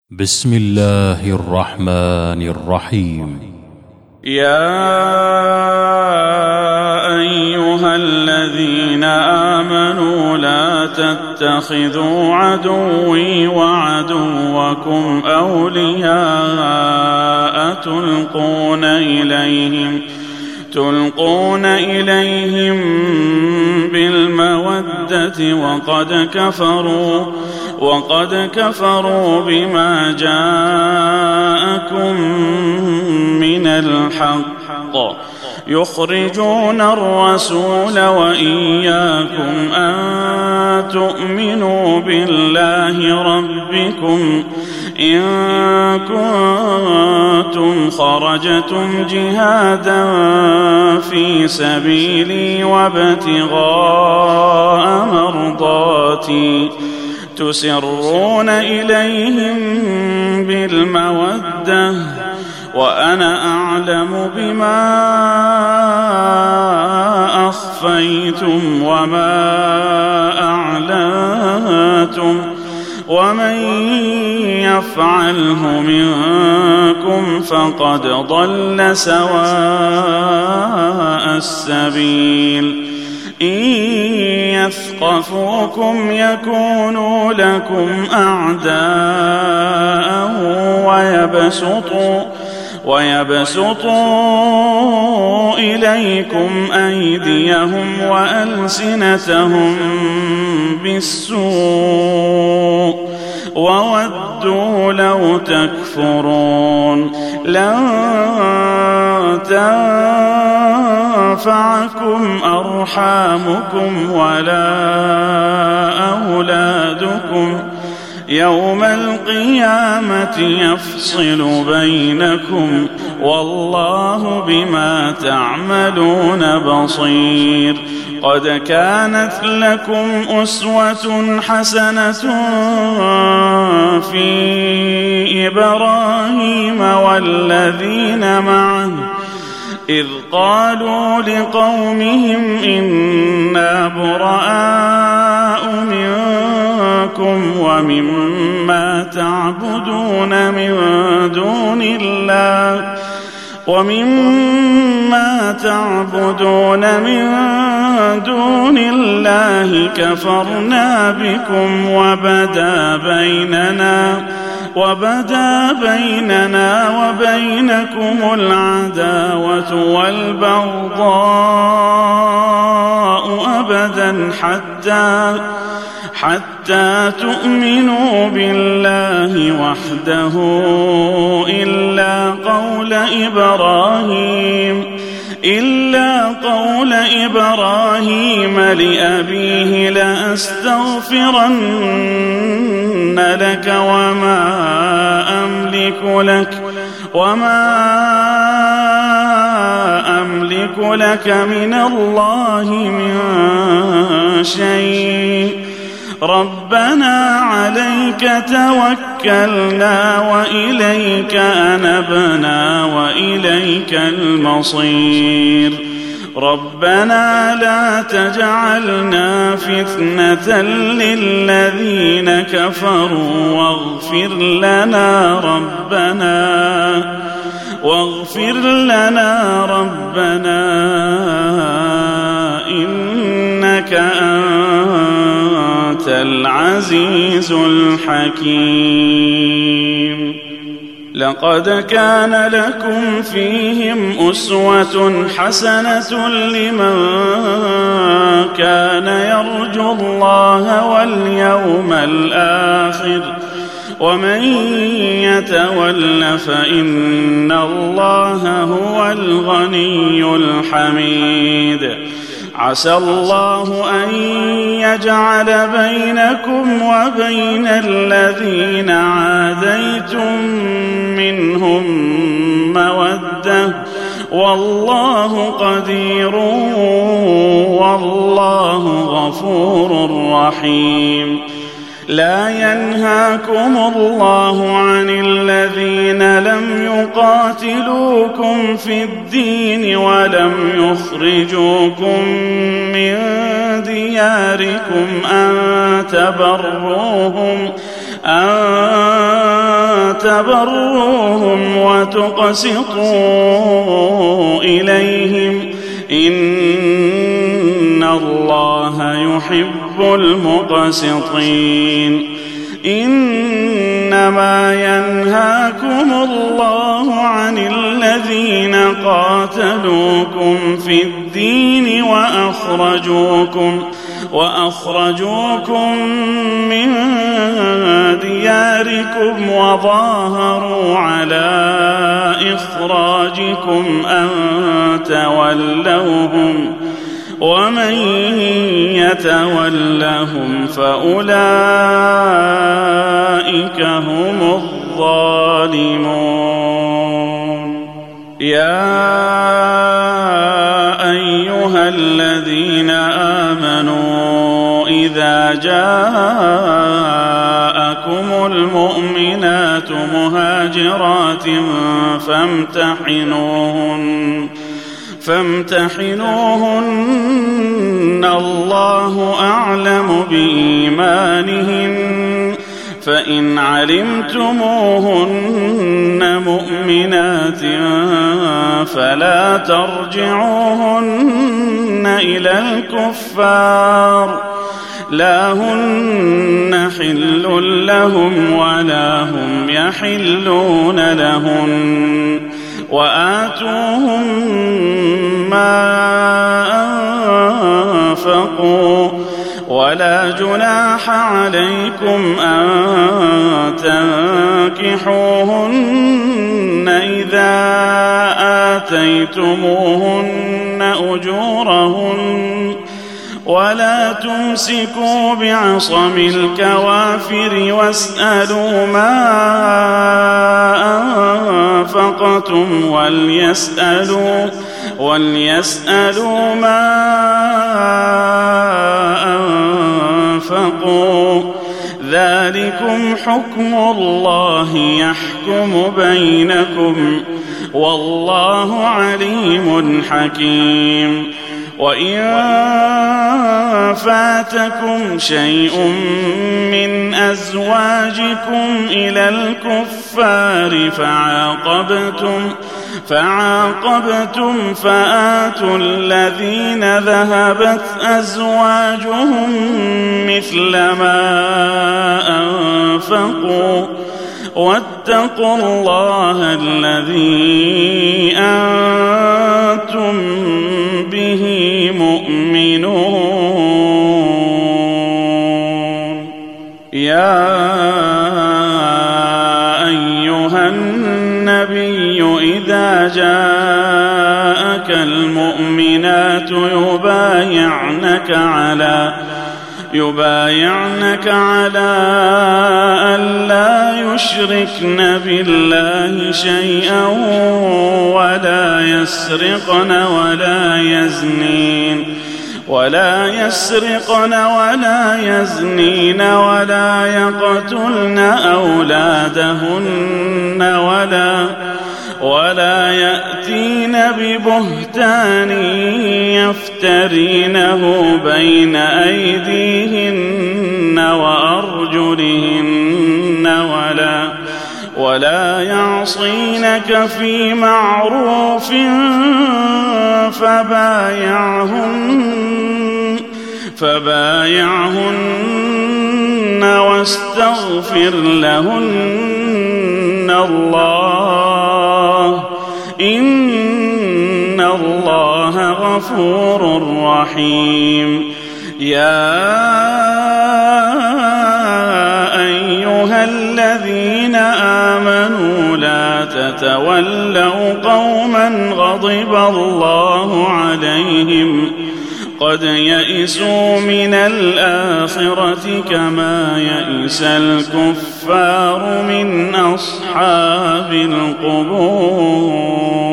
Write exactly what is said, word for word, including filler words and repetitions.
بسم الله الرحمن الرحيم. يا أيها الذين آمنوا لا تتخذوا عدوي وعدوكم أولياء تلقون إليهم تلقون إليهم بالمودة وقد كفروا وقد كفروا بما جاءكم من الحق يخرجون الرسول وإياكم أن تؤمنوا بالله ربكم إن كنتم خرجتم جهادا في سبيلي وابتغاء مرضاتي تسرون إليهم بالمودة وأنا أعلم بما أخفيتم وما أعلنتم ومن يفعله منكم فقد ضل سواء السبيل إن يثقفوكم يكونوا لكم أعداء ويبسطوا ويبسطوا إليكم أيديهم وألسنتهم بالسوء وودوا لو تكفرون لن تنفعكم أرحامكم ولا أولادكم يوم القيامة يفصل بينكم والله بما تعملون بصير قد كانت لكم أسوة حسنة في إبراهيم والذين معه إذ قالوا لقومهم إنا براء منكم ومما تعبدون من دون الله ومما تعبدون من دون الله كفرنا بكم وبدا بيننا وبدا بيننا وبينكم العداوة والبغضاء أبدا حتى حتى تؤمنوا بالله وحده إلا قول إبراهيم إلا قول إبراهيم لأبيه لأستغفرن لك وما أملك لك وما أملك لك من الله من شيء ربنا عليك توكلنا وإليك أنبنا وإليك المصير ربنا لا تجعلنا فتنة للذين كفروا واغفر لنا ربنا واغفر لنا ربنا إنك أنت العزيز الحكيم لقد كان لكم فيهم أسوة حسنة لمن كان يرجو الله واليوم الآخر ومن يتول فإن الله هو الغني الحميد عسى الله أن يجعل بينكم وبين الذين عاديتم منهم مودة والله قدير والله غفور رحيم لا ينهاكم الله عن الذين لم يقاتلوكم في الدين ولم يخرجوكم من دياركم أن تبروهم أن تبروهم وتقسطوا إليهم إن الله يحب المقسطين. إنما ينهاكم الله عن الذين قاتلوكم في الدين وأخرجوكم وأخرجوكم من دياركم وظاهروا على إخراجكم أن تولوهم ومن يتولهم فأولئك هم الظالمون. يا أيها الذين آمنوا إذا جاءكم المؤمنات مهاجرات فامتحنوهن فامتحنوهن الله أعلم بإيمانهن فإن علمتموهن مؤمنات فلا ترجعوهن إلى الكفار لا هن حل لهم ولا هم يحلون لهن وآتوهم ما أنفقوا ولا جناح عليكم أن تنكحوهن إذا آتيتموهن أجورهن ولا تمسكوا بعصم الكوافر واسألوا ما أنفقتم وليسألوا, وليسألوا ما أنفقوا ذلكم حكم الله يحكم بينكم والله عليم حكيم. وإن فاتكم شيء من أزواجكم إلى الكفار فعاقبتم فعاقبتم فآتوا الذين ذهبت أزواجهم مثل ما أنفقوا واتقوا الله الذي أنتم به مؤمنون. يا أيها النبي إذا جاءك المؤمنات يبايعنك على يبايعنك على ألا يشركن بالله شيئا ولا يسرقن ولا يزنين ولا يسرقن ولا يزنين ولا يقتلن أولادهن ولا ولا يأتين ببهتان يفترينه بين أيديهن وأرجلهن ولا ولا يعصينك في معروف فبايعهن فبايعهن واستغفر لهن الله إن الله غفور رحيم. يا أيها الذين آمنوا لا تتولوا قوما غضب الله عليهم قد يئسوا من الآخرة كما يئس الكفار من أصحاب القبور.